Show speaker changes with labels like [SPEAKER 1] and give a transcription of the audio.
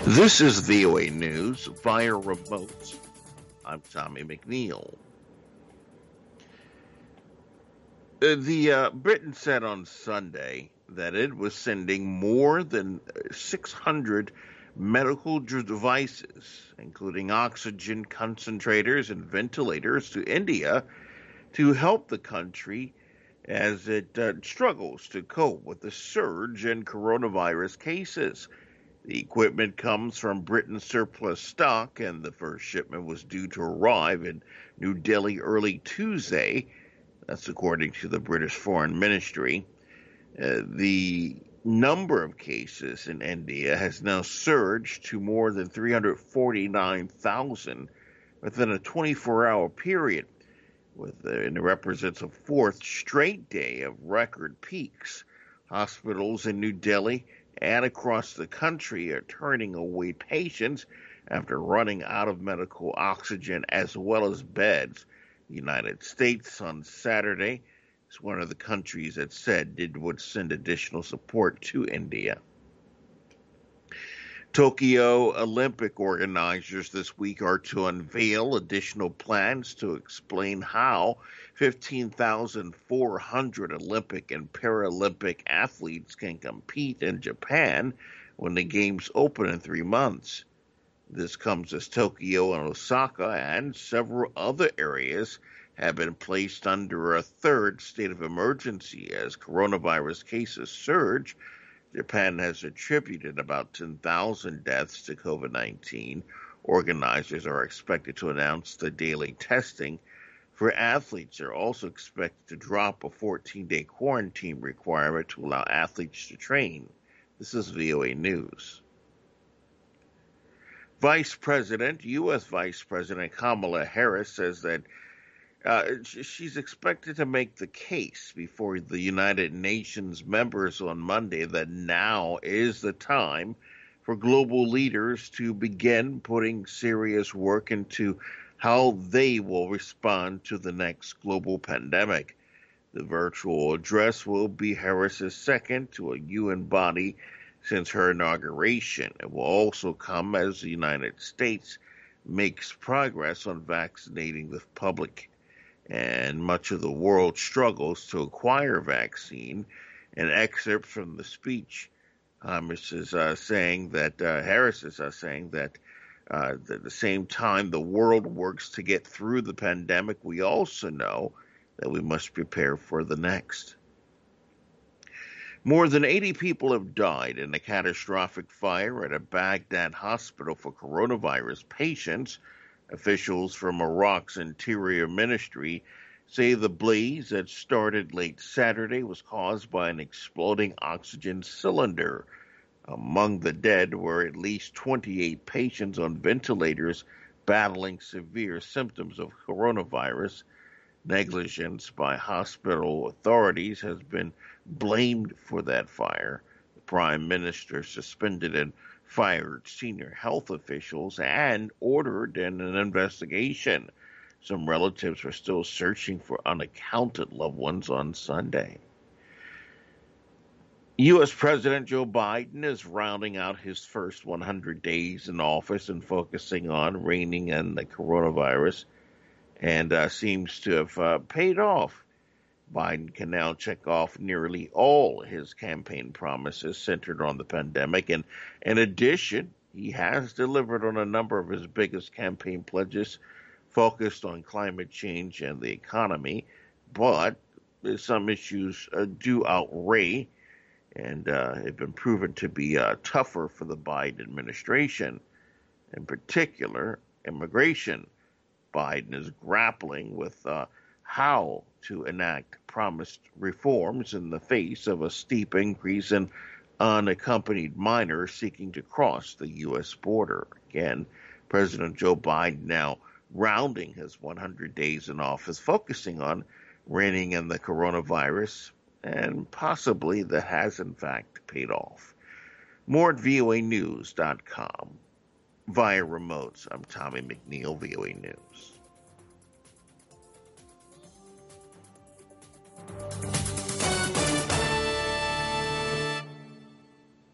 [SPEAKER 1] This is VOA News via remote. I'm Tommy McNeil. The Britain said on Sunday that it was sending more than 600 medical devices, including oxygen concentrators and ventilators, to India to help the country as it struggles to cope with the surge in coronavirus cases. The equipment comes from Britain's surplus stock, and the first shipment was due to arrive in New Delhi early Tuesday. That's according to the British Foreign Ministry. The number of cases in India has now surged to more than 349,000 within a 24-hour period, and it represents a fourth straight day of record peaks. Hospitals in New Delhi and across the country are turning away patients after running out of medical oxygen as well as beds. The United States on Saturday is one of the countries that said it would send additional support to India. Tokyo Olympic organizers this week are to unveil additional plans to explain how 15,400 Olympic and Paralympic athletes can compete in Japan when the Games open in 3 months. This comes as Tokyo and Osaka and several other areas have been placed under a third state of emergency as coronavirus cases surge. Japan has attributed about 10,000 deaths to COVID-19. Organizers are expected to announce the daily testing for athletes. They're also expected to drop a 14-day quarantine requirement to allow athletes to train. This is VOA News. U.S. Vice President Kamala Harris says that she's expected to make the case before the United Nations members on Monday that now is the time for global leaders to begin putting serious work into how they will respond to the next global pandemic. The virtual address will be Harris's second to a UN body since her inauguration. It will also come as the United States makes progress on vaccinating the public, and much of the world struggles to acquire vaccine. An excerpt from the speech, Harris is saying that at the same time the world works to get through the pandemic, we also know that we must prepare for the next. More than 80 people have died in a catastrophic fire at a Baghdad hospital for coronavirus patients. Officials from Iraq's Interior Ministry say the blaze that started late Saturday was caused by an exploding oxygen cylinder. Among the dead were at least 28 patients on ventilators battling severe symptoms of coronavirus. Negligence by hospital authorities has been blamed for that fire. The Prime Minister suspended and fired senior health officials and ordered an investigation. Some relatives are still searching for unaccounted loved ones on Sunday. U.S. President Joe Biden is rounding out his first 100 days in office and focusing on reining in the coronavirus, and seems to have paid off. Biden can now check off nearly all his campaign promises centered on the pandemic, and in addition, he has delivered on a number of his biggest campaign pledges focused on climate change and the economy, but some issues do outweigh and have been proven to be tougher for the Biden administration, in particular, immigration. Biden is grappling with how to enact promised reforms in the face of a steep increase in unaccompanied minors seeking to cross the U.S. border. Again, President Joe Biden now rounding his 100 days in office, focusing on reining in the coronavirus, and possibly that has in fact paid off. More at voanews.com. Via remotes, I'm Tommy McNeil, VOA News.